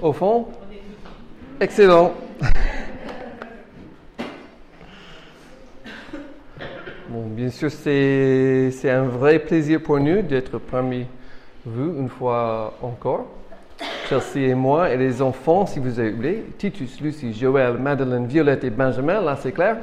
Au fond? Excellent. Bon, bien sûr, c'est un vrai plaisir pour nous d'être parmi vous une fois encore. Chelsea et moi et les enfants, si vous avez oublié, Titus, Lucie, Joël, Madeleine, Violette et Benjamin, là c'est clair.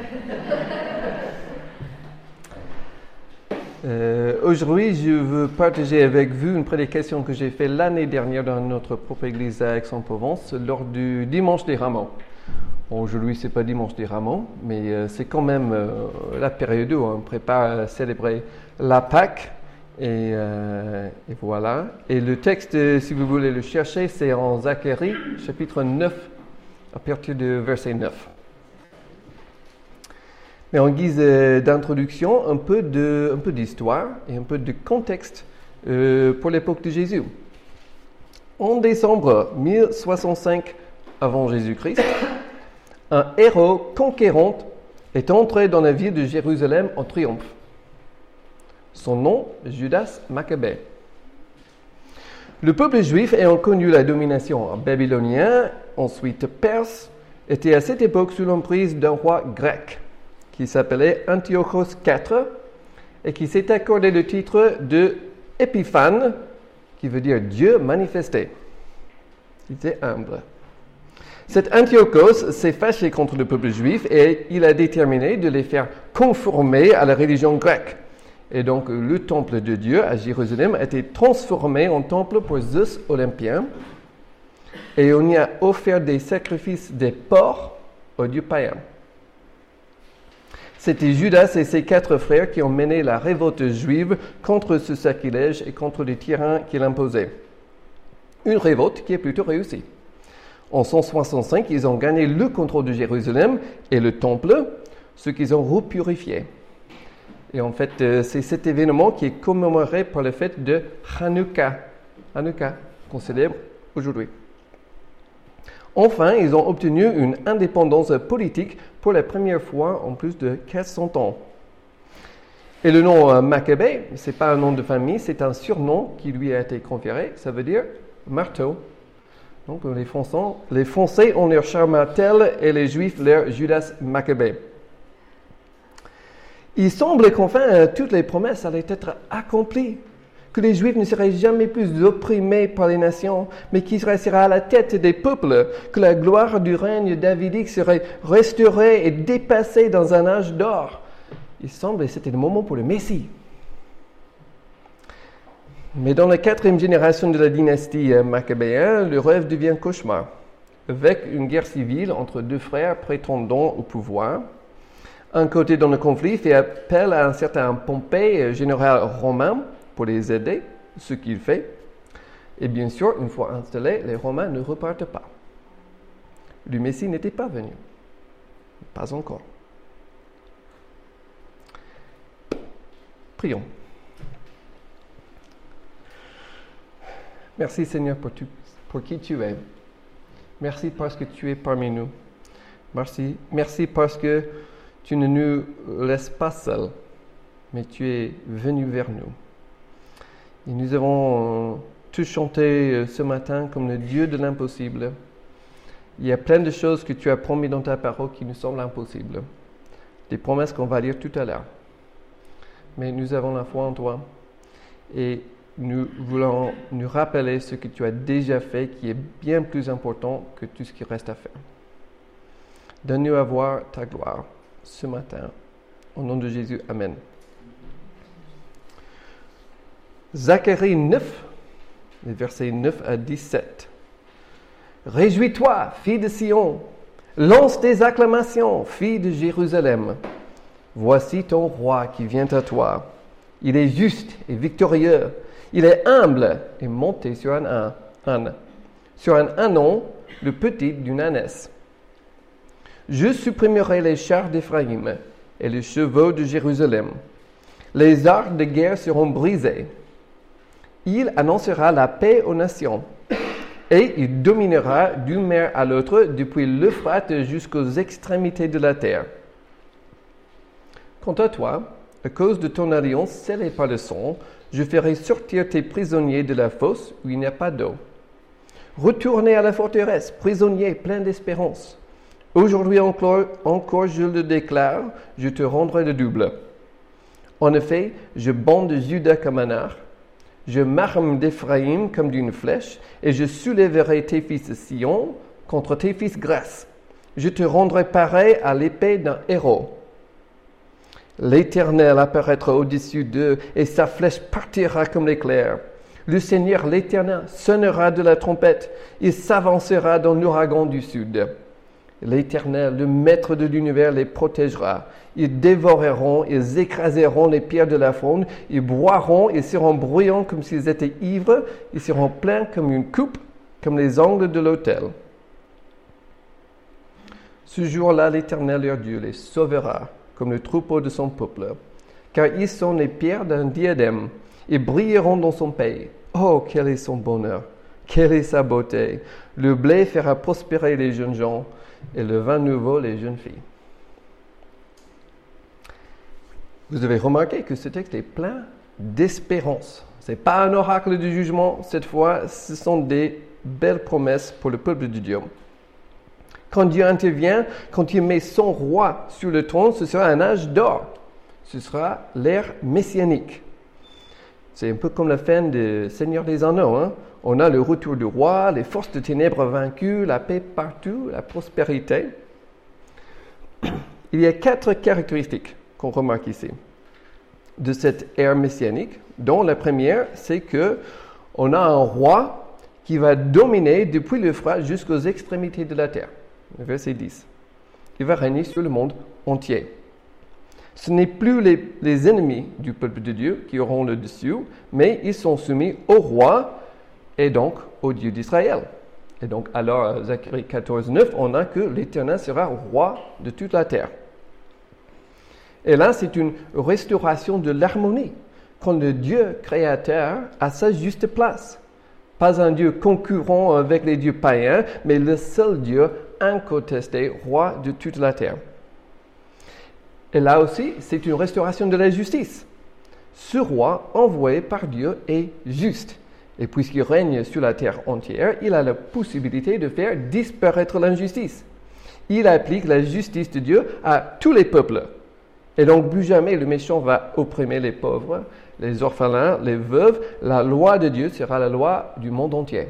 Aujourd'hui, je veux partager avec vous une prédication que j'ai faite l'année dernière dans notre propre église à Aix-en-Provence lors du Dimanche des Rameaux. Bon, aujourd'hui, ce n'est pas Dimanche des Rameaux, mais c'est quand même la période où on prépare à célébrer la Pâque. Et voilà. Et le texte, si vous voulez le chercher, c'est en Zacharie, chapitre 9, à partir du verset 9. Mais en guise d'introduction, un peu d'histoire et un peu de contexte pour l'époque de Jésus. En décembre 1065 avant Jésus-Christ, un héros conquérant est entré dans la ville de Jérusalem en triomphe. Son nom, Judas Maccabée. Le peuple juif ayant connu la domination babylonienne, ensuite perse, était à cette époque sous l'emprise d'un roi grec qui s'appelait Antiochos IV et qui s'est accordé le titre de Épiphane, qui veut dire Dieu manifesté. Il était humble. Cet Antiochos s'est fâché contre le peuple juif et il a déterminé de les faire conformer à la religion grecque. Et donc, le temple de Dieu à Jérusalem a été transformé en temple pour Zeus olympien. Et on y a offert des sacrifices des porcs aux dieux païens. C'était Judas et ses 4 frères qui ont mené la révolte juive contre ce sacrilège et contre les tyrans qu'il imposait. Une révolte qui est plutôt réussie. En 165, ils ont gagné le contrôle de Jérusalem et le temple, ce qu'ils ont repurifié. Et en fait, c'est cet événement qui est commémoré par le fait de Hanouka, qu'on célèbre aujourd'hui. Enfin, ils ont obtenu une indépendance politique pour la première fois en plus de 1400 ans. Et le nom Maccabée, ce n'est pas un nom de famille, c'est un surnom qui lui a été conféré, ça veut dire marteau. Donc les Français ont leur Charmatel et les Juifs leur Judas Maccabée. Il semble qu'enfin, toutes les promesses allaient être accomplies, que les Juifs ne seraient jamais plus opprimés par les nations, mais qu'ils seraient à la tête des peuples, que la gloire du règne davidique serait restaurée et dépassée dans un âge d'or. Il semble que c'était le moment pour le Messie. Mais dans la 4e génération de la dynastie maccabéenne, le rêve devient cauchemar, avec une guerre civile entre 2 frères prétendant au pouvoir. Un côté dans le conflit fait appel à un certain Pompée, général romain, pour les aider, ce qu'il fait. Et bien sûr, une fois installés, les Romains ne repartent pas. Le Messie n'était pas venu. Pas encore. Prions. Merci Seigneur pour qui tu es. Merci parce que tu es parmi nous. Merci parce que tu ne nous laisses pas seuls, mais tu es venu vers nous. Et nous avons tous chanté ce matin comme le Dieu de l'impossible. Il y a plein de choses que tu as promis dans ta parole qui nous semblent impossibles. Des promesses qu'on va lire tout à l'heure. Mais nous avons la foi en toi. Et nous voulons nous rappeler ce que tu as déjà fait, qui est bien plus important que tout ce qui reste à faire. Donne-nous à voir ta gloire ce matin. Au nom de Jésus, Amen. Zacharie 9, les versets 9 à 17. Réjouis-toi, fille de Sion, lance des acclamations, fille de Jérusalem. Voici ton roi qui vient à toi. Il est juste et victorieux. Il est humble et monté sur un âne. Sur un ânon, le petit d'une ânesse. Je supprimerai les chars d'Éphraïm et les chevaux de Jérusalem. Les arcs de guerre seront brisés. Il annoncera la paix aux nations. Et il dominera d'une mer à l'autre depuis l'Euphrate jusqu'aux extrémités de la terre. Quant à toi, à cause de ton alliance scellée par le sang, je ferai sortir tes prisonniers de la fosse où il n'y a pas d'eau. Retournez à la forteresse, prisonniers pleins d'espérance. Aujourd'hui encore, je le déclare, je te rendrai le double. En effet, je bande Juda comme un arc, je m'arme d'Éphraïm comme d'une flèche, et je soulèverai tes fils de Sion contre tes fils grâce. Je te rendrai pareil à l'épée d'un héros. L'Éternel apparaîtra au-dessus d'eux, et sa flèche partira comme l'éclair. Le Seigneur l'Éternel sonnera de la trompette, il s'avancera dans l'ouragan du sud. L'Éternel, le Maître de l'univers, les protégera. Ils dévoreront, ils écraseront les pierres de la faune, ils boiront, ils seront bruyants comme s'ils étaient ivres, ils seront pleins comme une coupe, comme les angles de l'autel. Ce jour-là, l'Éternel leur Dieu les sauvera, comme le troupeau de son peuple, car ils sont les pierres d'un diadème, ils brilleront dans son pays. Oh, quel est son bonheur, quelle est sa beauté! Le blé fera prospérer les jeunes gens, et le vin nouveau les jeunes filles. Vous avez remarqué que ce texte est plein d'espérance. Ce n'est pas un oracle du jugement, cette fois, ce sont des belles promesses pour le peuple de Dieu. Quand Dieu intervient, quand il met son roi sur le trône, ce sera un âge d'or. Ce sera l'ère messianique. C'est un peu comme la fin de Seigneur des Anneaux. On a le retour du roi, les forces de ténèbres vaincues, la paix partout, la prospérité. Il y a 4 caractéristiques qu'on remarque ici de cette ère messianique, dont la première, c'est que on a un roi qui va dominer depuis l'Euphrate jusqu'aux extrémités de la terre. Verset 10. Il va régner sur le monde entier. Ce n'est plus les ennemis du peuple de Dieu qui auront le dessus, mais ils sont soumis au roi et donc au Dieu d'Israël. Et donc, alors, Zacharie 14, 9, on a que l'Éternel sera roi de toute la terre. Et là, c'est une restauration de l'harmonie, quand le Dieu créateur a sa juste place. Pas un Dieu concurrent avec les dieux païens, mais le seul Dieu incontesté, roi de toute la terre. Et là aussi, c'est une restauration de la justice. Ce roi, envoyé par Dieu, est juste. Et puisqu'il règne sur la terre entière, il a la possibilité de faire disparaître l'injustice. Il applique la justice de Dieu à tous les peuples. Et donc, plus jamais le méchant va opprimer les pauvres, les orphelins, les veuves. La loi de Dieu sera la loi du monde entier.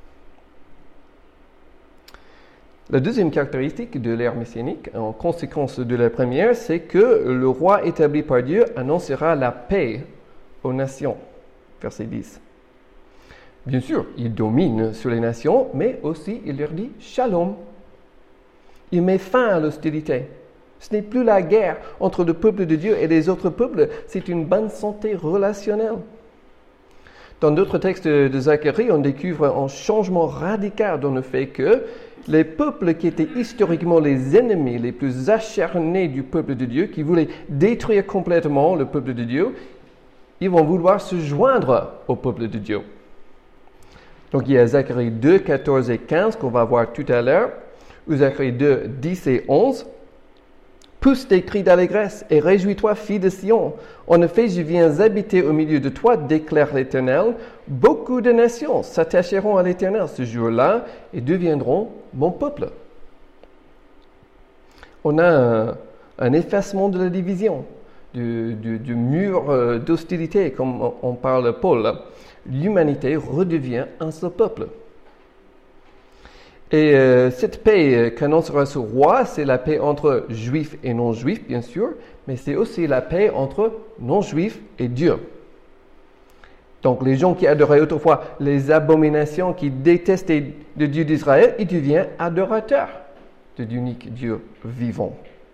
La deuxième caractéristique de l'ère messianique, en conséquence de la première, c'est que le roi établi par Dieu annoncera la paix aux nations. Verset 10. Bien sûr, il domine sur les nations, mais aussi il leur dit shalom. Il met fin à l'hostilité. Ce n'est plus la guerre entre le peuple de Dieu et les autres peuples, c'est une bonne santé relationnelle. Dans d'autres textes de Zacharie, on découvre un changement radical dans le fait que les peuples qui étaient historiquement les ennemis les plus acharnés du peuple de Dieu, qui voulaient détruire complètement le peuple de Dieu, ils vont vouloir se joindre au peuple de Dieu. Donc il y a Zacharie 2, 14 et 15 qu'on va voir tout à l'heure, ou Zacharie 2, 10 et 11. Pousse des cris d'allégresse et réjouis-toi, fille de Sion. En effet, je viens habiter au milieu de toi, déclare l'Éternel. Beaucoup de nations s'attacheront à l'Éternel ce jour-là et deviendront mon peuple. On a un effacement de la division, du mur d'hostilité, comme on parle Paul. L'humanité redevient un seul peuple. Et cette paix qu'annoncera ce roi, c'est la paix entre juifs et non-juifs, bien sûr, mais c'est aussi la paix entre non-juifs et Dieu. Donc les gens qui adoraient autrefois les abominations, qui détestaient le Dieu d'Israël, ils deviennent adorateurs de l'unique Dieu vivant.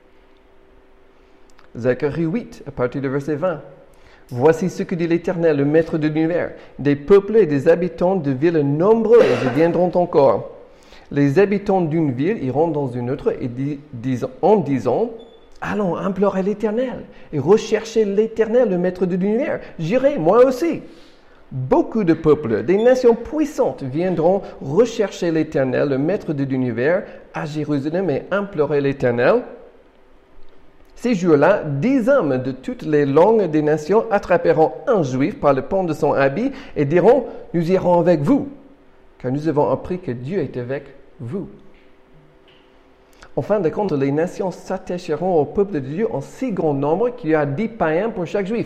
Zacharie 8, à partir du verset 20. Voici ce que dit l'Éternel, le Maître de l'univers. Des peuples et des habitants de villes nombreuses viendront encore. Les habitants d'une ville iront dans une autre en disant « Allons implorer l'Éternel et rechercher l'Éternel, le Maître de l'univers. J'irai, moi aussi. » Beaucoup de peuples, des nations puissantes viendront rechercher l'Éternel, le Maître de l'univers, à Jérusalem et implorer l'Éternel. Ces jours-là, 10 hommes de toutes les langues des nations attraperont un juif par le pan de son habit et diront « Nous irons avec vous. » car nous avons appris que Dieu est avec vous. En fin de compte, les nations s'attacheront au peuple de Dieu en si grand nombre qu'il y a 10 païens pour chaque juif.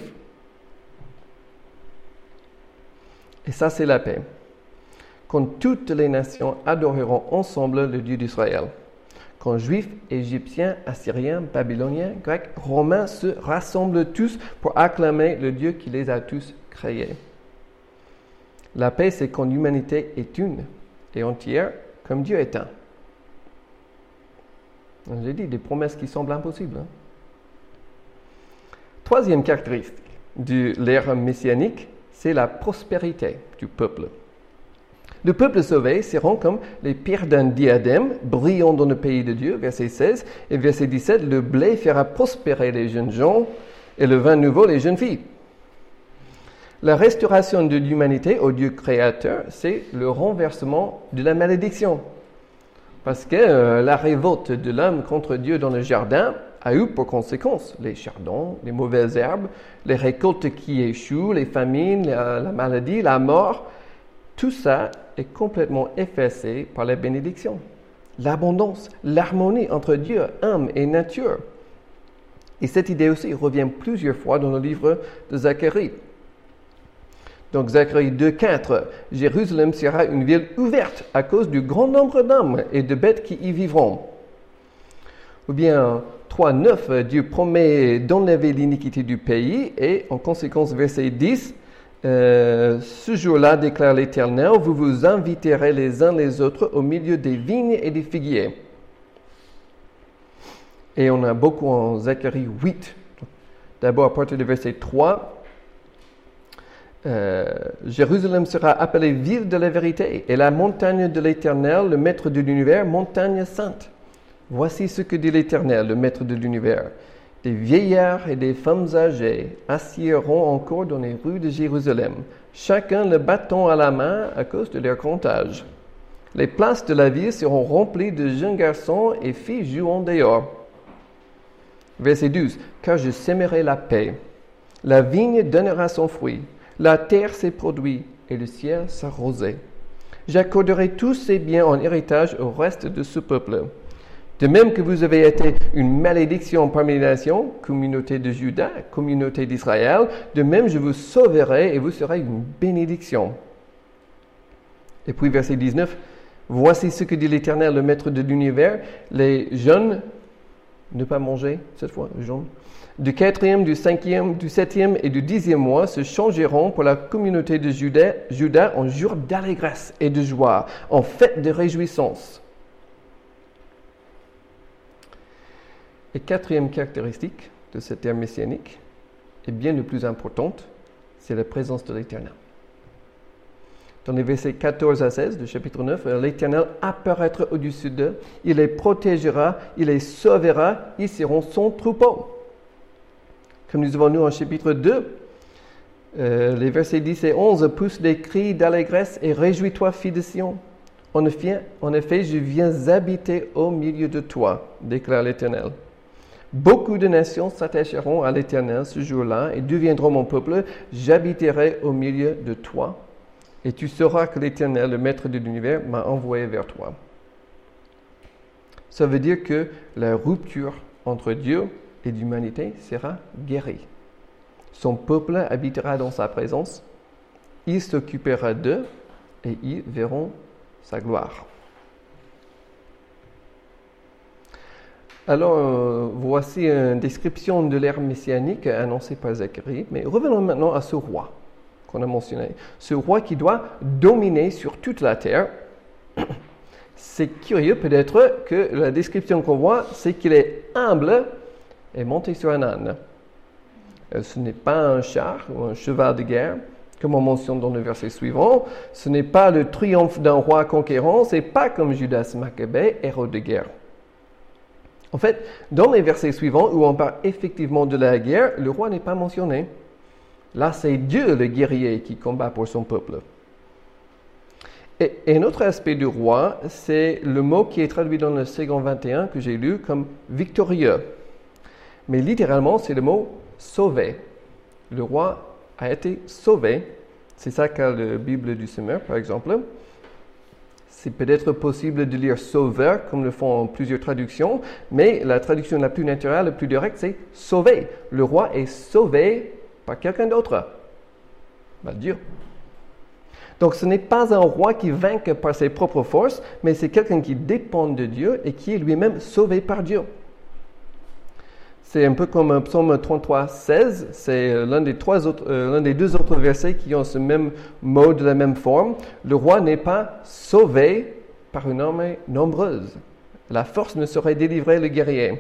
Et ça, c'est la paix. Quand toutes les nations adoreront ensemble le Dieu d'Israël. Quand Juifs, Égyptiens, Assyriens, Babyloniens, Grecs, Romains se rassemblent tous pour acclamer le Dieu qui les a tous créés. La paix, c'est quand l'humanité est une et entière, comme Dieu est un. J'ai dit des promesses qui semblent impossibles. Troisième caractéristique de l'ère messianique, c'est la prospérité du peuple. Le peuple sauvé seront comme les pierres d'un diadème, brillant dans le pays de Dieu, verset 16, et verset 17, le blé fera prospérer les jeunes gens et le vin nouveau les jeunes filles. La restauration de l'humanité au Dieu créateur, c'est le renversement de la malédiction. Parce que la révolte de l'homme contre Dieu dans le jardin a eu pour conséquence les chardons, les mauvaises herbes, les récoltes qui échouent, les famines, la maladie, la mort. Tout ça est complètement effacé par la bénédiction, l'abondance, l'harmonie entre Dieu, homme et nature. Et cette idée aussi revient plusieurs fois dans le livre de Zacharie. Donc Zacharie 2,4, Jérusalem sera une ville ouverte à cause du grand nombre d'hommes et de bêtes qui y vivront. Ou bien 3,9, Dieu promet d'enlever l'iniquité du pays et en conséquence verset 10, ce jour-là, déclare l'Éternel, vous vous inviterez les uns les autres au milieu des vignes et des figuiers. Et on a beaucoup en Zacharie 8. D'abord à partir du verset 3, Jérusalem sera appelée ville de la vérité et la montagne de l'Éternel, le maître de l'univers, montagne sainte. Voici ce que dit l'Éternel, le maître de l'univers. Des vieillards et des femmes âgées assiéront encore dans les rues de Jérusalem, chacun le bâton à la main à cause de leur grand âge. Les places de la ville seront remplies de jeunes garçons et filles jouant dehors. Verset 12. Car je sèmerai la paix. La vigne donnera son fruit. La terre ses produits et le ciel sa rosée. J'accorderai tous ces biens en héritage au reste de ce peuple. De même que vous avez été une malédiction parmi les nations, communauté de Juda, communauté d'Israël, de même je vous sauverai et vous serez une bénédiction. Et puis verset 19, voici ce que dit l'Éternel, le maître de l'univers, les jeunes, ne pas manger cette fois, jeunes, du 4e, du 5e, du 7e et du 10e mois se changeront pour la communauté de Juda en jour d'allégresse et de joie, en fête de réjouissance. Et quatrième caractéristique de cette ère messianique, et bien le plus importante, c'est la présence de l'Éternel. Dans les versets 14 à 16 du chapitre 9, l'Éternel apparaîtra au-dessus d'eux, il les protégera, il les sauvera, ils seront son troupeau. Comme nous avons lu en chapitre 2, les versets 10 et 11 poussent des cris d'allégresse et réjouis-toi, fille de Sion. En effet, je viens habiter au milieu de toi, déclare l'Éternel. Beaucoup de nations s'attacheront à l'Éternel ce jour-là et deviendront mon peuple. J'habiterai au milieu de toi et tu sauras que l'Éternel, le maître de l'univers, m'a envoyé vers toi. Ça veut dire que la rupture entre Dieu et l'humanité sera guérie. Son peuple habitera dans sa présence, il s'occupera d'eux et ils verront sa gloire. Alors, voici une description de l'ère messianique annoncée par Zacharie. Mais revenons maintenant à ce roi qu'on a mentionné. Ce roi qui doit dominer sur toute la terre. C'est curieux peut-être que la description qu'on voit, c'est qu'il est humble et monté sur un âne. Ce n'est pas un char ou un cheval de guerre, comme on mentionne dans le verset suivant. Ce n'est pas le triomphe d'un roi conquérant, ce n'est pas comme Judas Maccabée, héros de guerre. En fait, dans les versets suivants où on parle effectivement de la guerre, le roi n'est pas mentionné. Là, c'est Dieu le guerrier qui combat pour son peuple. Et un autre aspect du roi, c'est le mot qui est traduit dans le second 21 que j'ai lu comme victorieux. Mais littéralement, c'est le mot sauvé. Le roi a été sauvé. C'est ça qu'a la Bible du Semeur, par exemple. C'est peut-être possible de lire sauveur, comme le font plusieurs traductions, mais la traduction la plus naturelle, la plus directe, c'est sauver. Le roi est sauvé par quelqu'un d'autre. Dieu. Donc ce n'est pas un roi qui vainque par ses propres forces, mais c'est quelqu'un qui dépend de Dieu et qui est lui-même sauvé par Dieu. C'est un peu comme Psaume 33, 16. C'est l'un des deux autres versets qui ont ce même mot de la même forme. Le roi n'est pas sauvé par une armée nombreuse. La force ne saurait délivrer le guerrier.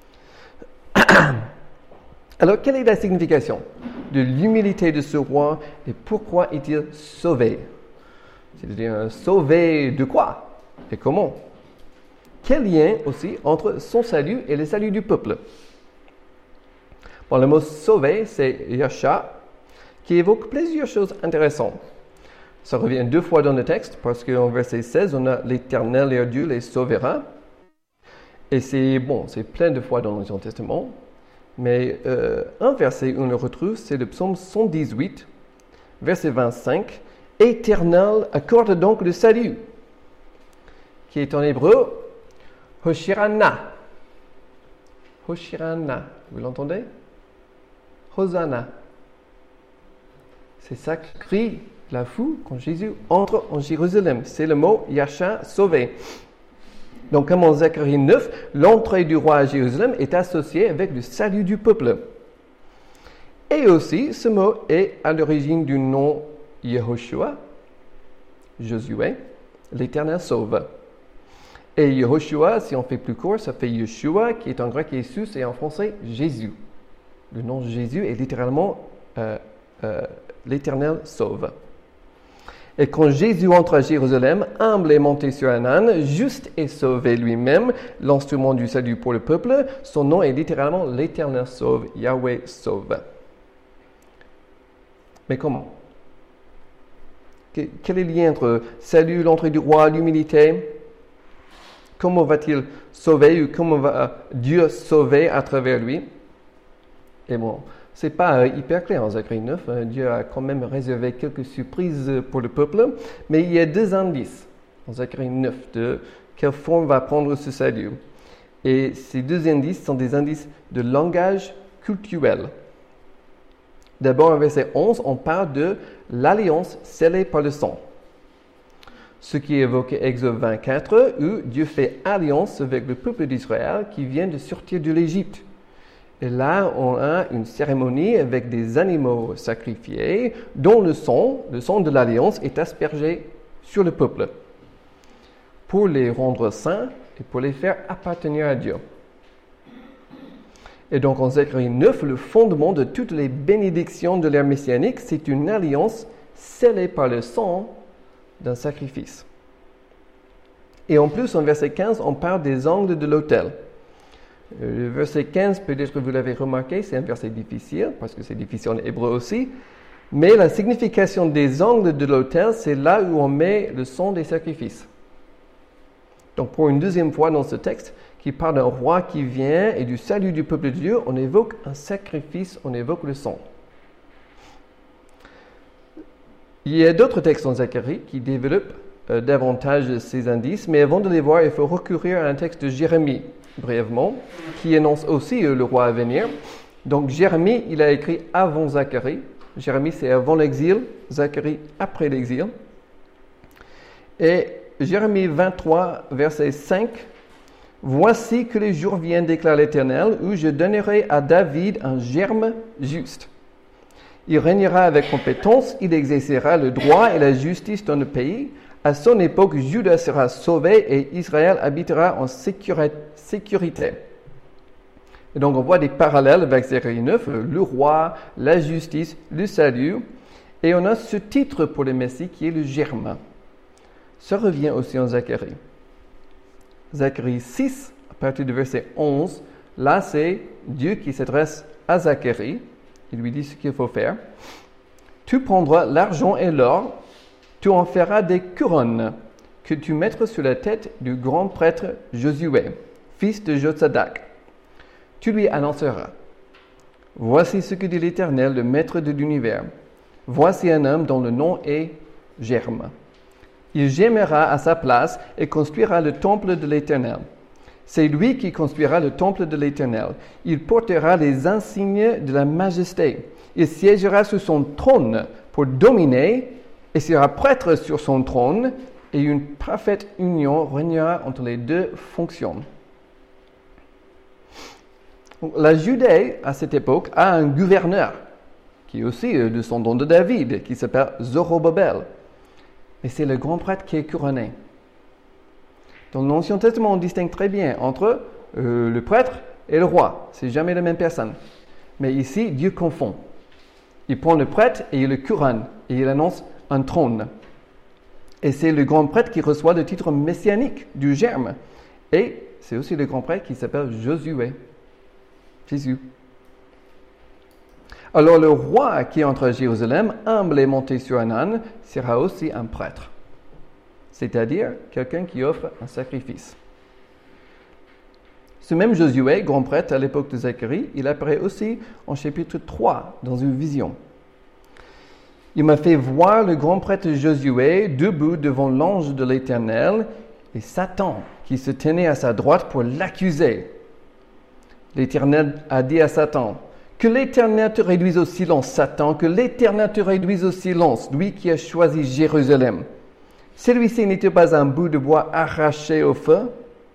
Alors, quelle est la signification de l'humilité de ce roi et pourquoi est-il sauvé? C'est-à-dire, sauvé de quoi et comment? Quel lien aussi entre son salut et le salut du peuple? Bon, le mot sauver, c'est Yasha, qui évoque plusieurs choses intéressantes. Ça revient 2 fois dans le texte, parce qu'en verset 16, on a l'Éternel et Dieu les sauvera. Et c'est plein de fois dans l'Ancien Testament. Mais un verset où on le retrouve, c'est le psaume 118, verset 25. « Éternel, accorde donc le salut », qui est en hébreu « Hoshirana ». Hoshirana, vous l'entendez? Hosanna. C'est ça que crie la foule quand Jésus entre en Jérusalem. C'est le mot Yasha, sauvé. Donc, comme en Zacharie 9, l'entrée du roi à Jérusalem est associée avec le salut du peuple. Et aussi, ce mot est à l'origine du nom Yehoshua, Josué, l'Éternel sauve. Et Yehoshua, si on fait plus court, ça fait Yeshua, qui est en grec Jésus, et en français Jésus. Le nom de Jésus est littéralement l'Éternel sauve. Et quand Jésus entre à Jérusalem, humble et monté sur un âne, juste et sauvé lui-même, l'instrument du salut pour le peuple, son nom est littéralement l'Éternel sauve, Yahweh sauve. Mais comment? Quel est le lien entre salut, l'entrée du roi, l'humilité? Comment va-t-il sauver ou comment va Dieu sauver à travers lui? Et bon, c'est pas hyper clair en Zacharie 9. Dieu a quand même réservé quelques surprises pour le peuple, mais il y a 2 indices en Zacharie 9 de quelle forme va prendre ce salut. Et ces 2 indices sont des indices de langage cultuel. D'abord, en verset 11, on parle de l'alliance scellée par le sang. Ce qui évoque Exode 24, où Dieu fait alliance avec le peuple d'Israël qui vient de sortir de l'Égypte. Et là, on a une cérémonie avec des animaux sacrifiés dont le sang de l'alliance est aspergé sur le peuple pour les rendre saints et pour les faire appartenir à Dieu. Et donc en Zacharie 9, le fondement de toutes les bénédictions de l'ère messianique, c'est une alliance scellée par le sang d'un sacrifice. Et en plus, en verset 15, on parle des angles de l'autel. Le verset 15, peut-être vous l'avez remarqué, c'est un verset difficile, parce que c'est difficile en hébreu aussi, mais la signification des angles de l'autel, c'est là où on met le sang des sacrifices. Donc pour une deuxième fois dans ce texte, qui parle d'un roi qui vient et du salut du peuple de Dieu, on évoque un sacrifice, on évoque le sang. Il y a d'autres textes en Zacharie qui développent davantage ces indices, mais avant de les voir, il faut recourir à un texte de Jérémie, brièvement, qui énonce aussi le roi à venir. Donc Jérémie, il a écrit avant Zacharie. Jérémie, c'est avant l'exil, Zacharie après l'exil. Et Jérémie 23, verset 5, « Voici que les jours viennent, déclare l'Éternel, où je donnerai à David un germe juste. Il régnera avec compétence, il exercera le droit et la justice dans le pays. À son époque, Juda sera sauvé et Israël habitera en sécurité. » Et donc on voit des parallèles avec Zacharie 9, le roi, la justice, le salut. Et on a ce titre pour le Messie qui est le germe. Ça revient aussi en Zacharie. Zacharie 6, à partir du verset 11, là c'est Dieu qui s'adresse à Zacharie. Il lui dit ce qu'il faut faire. « Tu prendras l'argent et l'or, tu en feras des couronnes que tu mettras sur la tête du grand prêtre Josué, fils de Josadak. Tu lui annonceras. Voici ce que dit l'Éternel, le maître de l'univers. Voici un homme dont le nom est Germe. Il gémira à sa place et construira le temple de l'Éternel. C'est lui qui construira le temple de l'Éternel. Il portera les insignes de la majesté. Il siégera sur son trône pour dominer et sera prêtre sur son trône, et une parfaite union régnera entre les deux fonctions. La Judée, à cette époque, a un gouverneur, qui est aussi descendant de David, qui s'appelle Zorobabel. Et c'est le grand prêtre qui est couronné. Dans l'Ancien Testament, on distingue très bien entre le prêtre et le roi. C'est jamais la même personne. Mais ici, Dieu confond. Il prend le prêtre et il le couronne, et il annonce un trône. Et c'est le grand prêtre qui reçoit le titre messianique du germe. Et c'est aussi le grand prêtre qui s'appelle Josué. Jésus. Alors le roi qui entre à Jérusalem, humble et monté sur un âne, sera aussi un prêtre. C'est-à-dire quelqu'un qui offre un sacrifice. Ce même Josué, grand prêtre à l'époque de Zacharie, il apparaît aussi en chapitre 3 dans une vision. Il m'a fait voir le grand prêtre Josué debout devant l'ange de l'Éternel et Satan qui se tenait à sa droite pour l'accuser. L'Éternel a dit à Satan, « Que l'Éternel te réduise au silence, Satan, que l'Éternel te réduise au silence, lui qui a choisi Jérusalem. Celui-ci n'était pas un bout de bois arraché au feu. »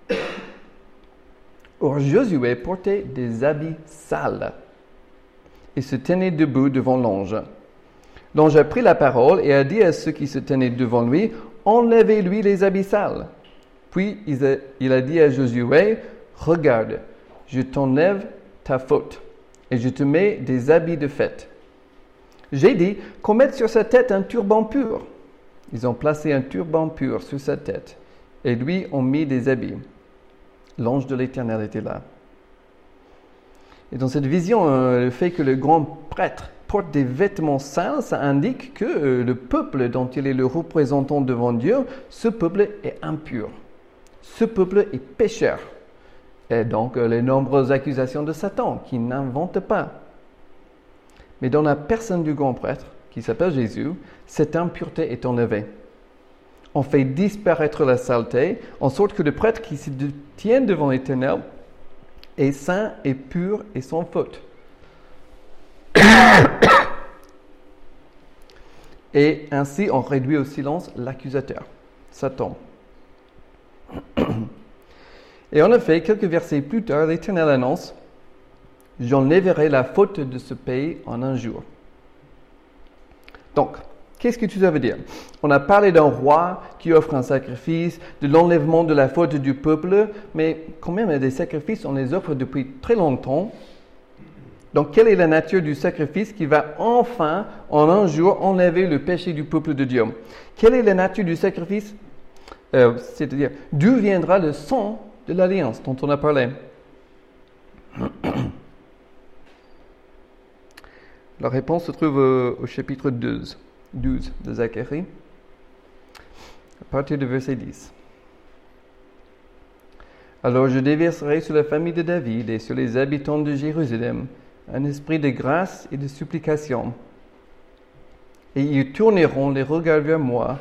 Or Josué portait des habits sales et se tenait debout devant l'ange. L'ange a pris la parole et a dit à ceux qui se tenaient devant lui, « Enlevez-lui les habits sales. » Puis il a dit à Josué, « Regarde, je t'enlève ta faute et je te mets des habits de fête. » J'ai dit qu'on mette sur sa tête un turban pur. Ils ont placé un turban pur sur sa tête et lui ont mis des habits. L'ange de l'Éternel était là. Et dans cette vision, le fait que le grand prêtre porte des vêtements sales, ça indique que le peuple dont il est le représentant devant Dieu, ce peuple est impur. Ce peuple est pécheur. Et donc les nombreuses accusations de Satan qui n'invente pas. Mais dans la personne du grand prêtre, qui s'appelle Jésus, cette impureté est enlevée. On fait disparaître la saleté, en sorte que le prêtre qui se tient devant l'Éternel est saint et pur et sans faute. Et ainsi, on réduit au silence l'accusateur, Satan. Et en effet, quelques versets plus tard, l'Éternel annonce « J'enlèverai la faute de ce pays en un jour. » Donc, qu'est-ce que tout ça veut dire? On a parlé d'un roi qui offre un sacrifice, de l'enlèvement de la faute du peuple, mais quand même, des sacrifices, on les offre depuis très longtemps. Donc, quelle est la nature du sacrifice qui va enfin, en un jour, enlever le péché du peuple de Dieu? Quelle est la nature du sacrifice? C'est-à-dire, d'où viendra le sang de l'alliance dont on a parlé? La réponse se trouve au chapitre 12 de Zacharie, à partir du verset 10. Alors je déverserai sur la famille de David et sur les habitants de Jérusalem un esprit de grâce et de supplication. Et ils tourneront les regards vers moi,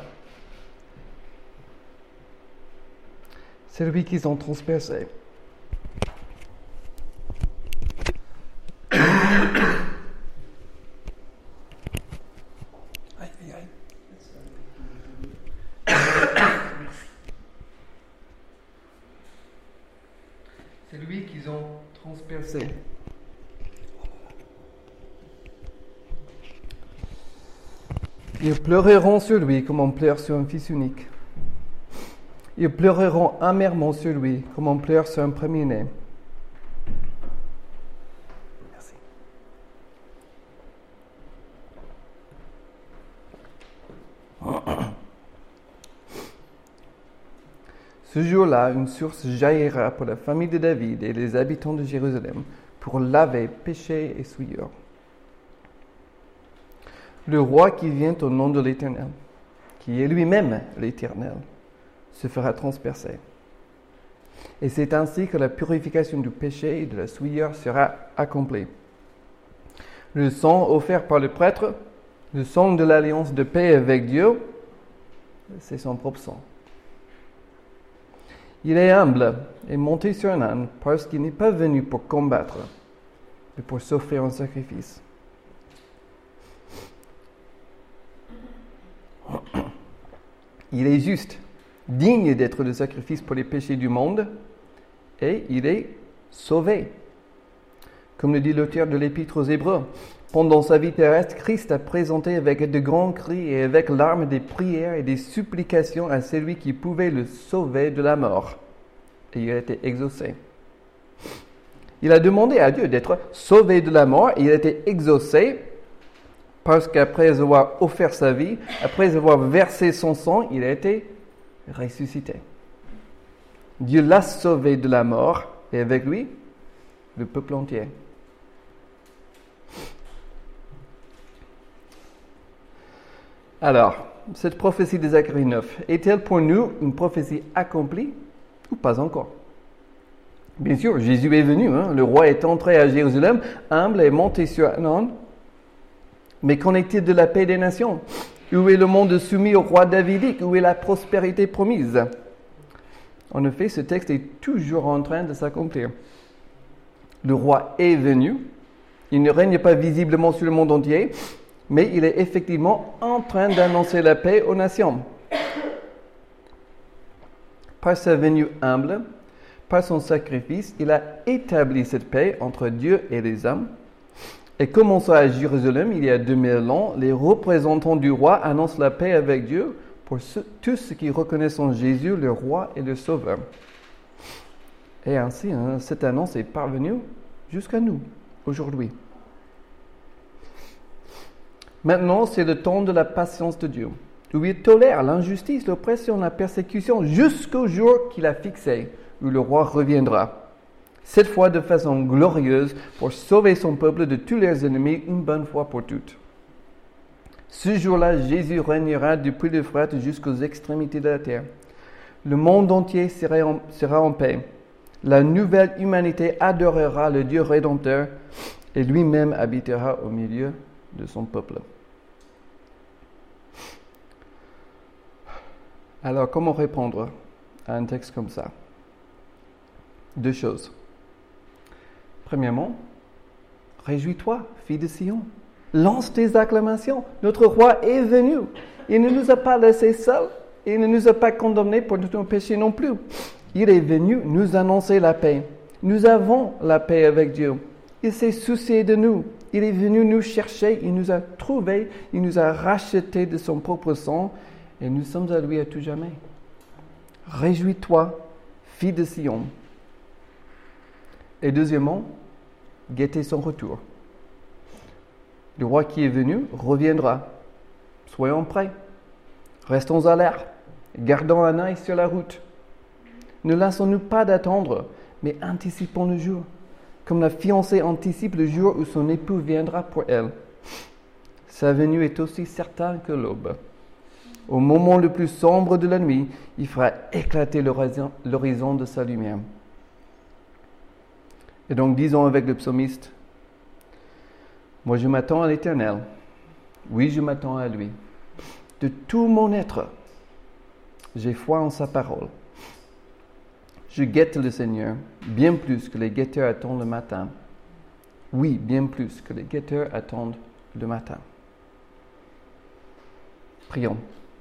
celui qu'ils ont transpercé. Celui qu'ils ont transpercé. Ils pleureront sur lui comme on pleure sur un fils unique. Ils pleureront amèrement sur lui comme on pleure sur un premier-né. Merci. Ce jour-là, une source jaillira pour la famille de David et les habitants de Jérusalem pour laver péché et souillure. Le roi qui vient au nom de l'Éternel, qui est lui-même l'Éternel, se fera transpercer. Et c'est ainsi que la purification du péché et de la souillure sera accomplie. Le sang offert par le prêtre, le sang de l'alliance de paix avec Dieu, c'est son propre sang. Il est humble et monté sur un âne parce qu'il n'est pas venu pour combattre, mais pour s'offrir en sacrifice. Il est juste, digne d'être le sacrifice pour les péchés du monde, et il est sauvé. Comme le dit l'auteur de l'Épître aux Hébreux, pendant sa vie terrestre, Christ a présenté avec de grands cris et avec larmes des prières et des supplications à celui qui pouvait le sauver de la mort. Et il a été exaucé. Il a demandé à Dieu d'être sauvé de la mort et il a été exaucé parce qu'après avoir offert sa vie, après avoir versé son sang, il a été ressuscité. Dieu l'a sauvé de la mort et avec lui, le peuple entier. Alors, cette prophétie de Zacharie 9, est-elle pour nous une prophétie accomplie ou pas encore? Bien sûr, Jésus est venu, le roi est entré à Jérusalem, humble et monté sur un âne. Mais qu'en est-il de la paix des nations? Où est le monde soumis au roi davidique? Où est la prospérité promise? En effet, ce texte est toujours en train de s'accomplir. Le roi est venu, il ne règne pas visiblement sur le monde entier, mais il est effectivement en train d'annoncer la paix aux nations. Par sa venue humble, par son sacrifice, il a établi cette paix entre Dieu et les hommes. Et commençant à Jérusalem, il y a 2000 ans, les représentants du roi annoncent la paix avec Dieu pour tous ceux qui reconnaissent en Jésus le roi et le sauveur. Et ainsi, cette annonce est parvenue jusqu'à nous, aujourd'hui. Maintenant, c'est le temps de la patience de Dieu, où il tolère l'injustice, l'oppression, la persécution, jusqu'au jour qu'il a fixé, où le roi reviendra. Cette fois de façon glorieuse pour sauver son peuple de tous leurs ennemis une bonne fois pour toutes. Ce jour-là, Jésus régnera depuis l'Euphrate jusqu'aux extrémités de la terre. Le monde entier sera en paix. La nouvelle humanité adorera le Dieu rédempteur et lui-même habitera au milieu de son peuple. Alors, comment répondre à un texte comme ça? Deux choses. Premièrement, réjouis-toi, fille de Sion. Lance tes acclamations. Notre roi est venu. Il ne nous a pas laissés seuls. Il ne nous a pas condamnés pour nos péchés non plus. Il est venu nous annoncer la paix. Nous avons la paix avec Dieu. Il s'est soucié de nous. Il est venu nous chercher. Il nous a trouvés. Il nous a rachetés de son propre sang. Et nous sommes à lui à tout jamais. Réjouis-toi, fille de Sion. Et deuxièmement, guettez son retour. Le roi qui est venu reviendra. Soyons prêts. Restons alertes. Gardons un œil sur la route. Ne laissons-nous pas d'attendre, mais anticipons le jour. Comme la fiancée anticipe le jour où son époux viendra pour elle. Sa venue est aussi certaine que l'aube. Au moment le plus sombre de la nuit, il fera éclater l'horizon de sa lumière. Et donc disons avec le psalmiste, moi je m'attends à l'Éternel. Oui, je m'attends à lui. De tout mon être, j'ai foi en sa parole. Je guette le Seigneur bien plus que les guetteurs attendent le matin. Oui, bien plus que les guetteurs attendent le matin. Prions.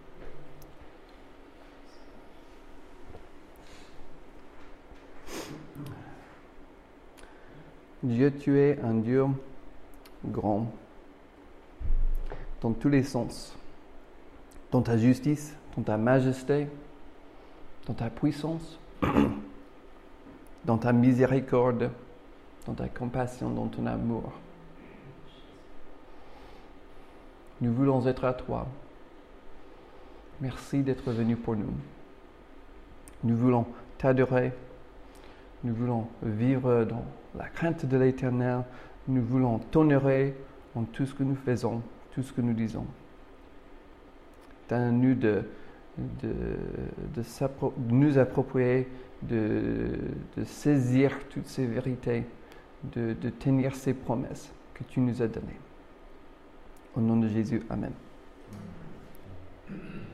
Dieu, tu es un Dieu grand, dans tous les sens, dans ta justice, dans ta majesté, dans ta puissance, dans ta miséricorde, dans ta compassion, dans ton amour. Nous voulons être à toi. Merci d'être venu pour nous. Nous voulons t'adorer. Nous voulons vivre dans la crainte de l'Éternel. Nous voulons t'honorer en tout ce que nous faisons, tout ce que nous disons. C'est à nous de nous approprier, de saisir toutes ces vérités, de tenir ces promesses que tu nous as données. Au nom de Jésus, Amen.